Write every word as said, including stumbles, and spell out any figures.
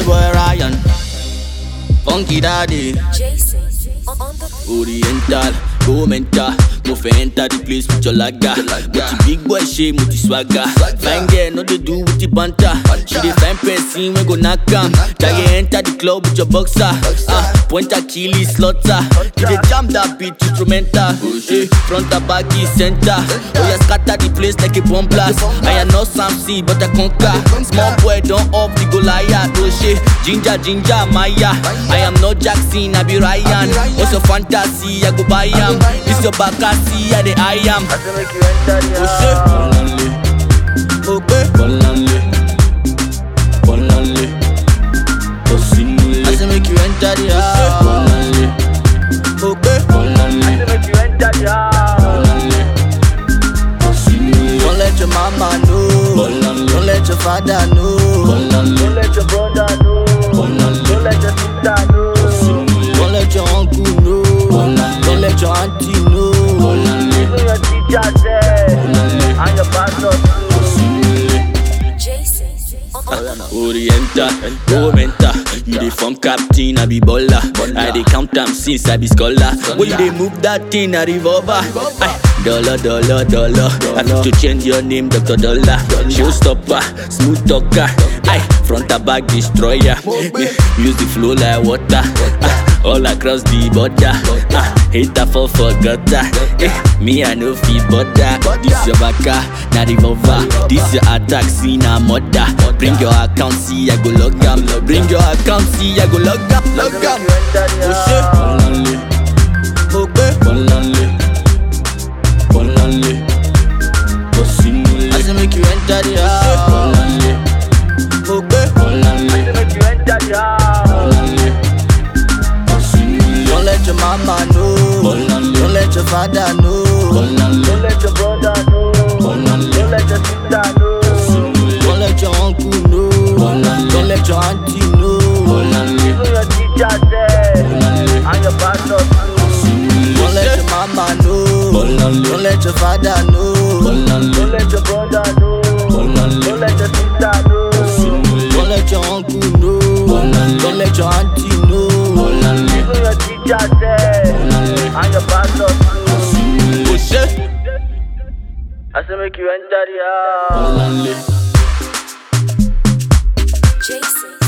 boy Ryan, Funky Daddy, Jason on on the Oriental, go mental. Mo fe enter the place with your laga. With the big boy shame, with the swagger. Fine girl, no they do with the banter. She dey find person we go knock am. Jage enter the club with your boxer. Ah, pointer, killie, slaughter. You dey jam that beat instrumental. Hey, front and back is center. Oh yeah, scatter the place like a bomb blast. I am not Sam C, but I conquer. Small boy don't up the Goliath. Oh shit, ginger, ginger, Maya. I am not Jackson, I be Ryan. What's your fantasy? I go buy am. This your back. See how the I am. I make you enter the house. Okay. Bonanle, bonanle, Osinule. I say make you enter the house. Bonanle, okay. Bonanle, I make you enter the house. Bonanle, Osinule. Don't let your mama know. Bonanle, don't let your father know. Bonanle, don't let your brother know. Bonanle, don't let your sister know. Osinule. Don't let your uncle know. Bonanle, don't let your auntie know. Even your teacher said, and your pastor too. Jason on Oriental, go mental. You the form captain, I be baller. I dey count them since I be scholar. When you dey move that thing, I revolver. Aye. Dollar, dollar, dollar. I have to change your name, Doctor Dollar. Showstopper, smooth talker. Aye, front and back destroyer. Yeah. Use the flow like water. Ah, all across the border. Ah, hater fall for gutter. Eh, me I no feel bother. This your baka, na revolver. This your attack, see na murder. Bring your account, see I go log am. Bring your account, see I go log am. Log am. Bonanle, Okay. bonanle, bonanle, Osinule. I say make you enter the house. Bonanle, Okay. bonanle, I make you enter the house. bonanle, Osinule. Don't let your mama know. Bonanle, don't let your father know. bonanle, don't let your brother know. bonanle, don't let your sister know. Osinule. Don't let your uncle know. Bonanle, don't let your auntie know. bonanle, Even your teacher said, bonanle, and your pastor too. Osinule. Don't let your mama know. Bonanle, don't let your father know. bonanle, Don't let your brother know. bonanle, Don't let your sister know. Osinule. Don't let your uncle know. Bonanle, don't let your auntie know. bonanle, Even your teacher said, bonanle, and your pastor too. Osinule. Oh shit. I say make you enter the house. Bonanle. Jason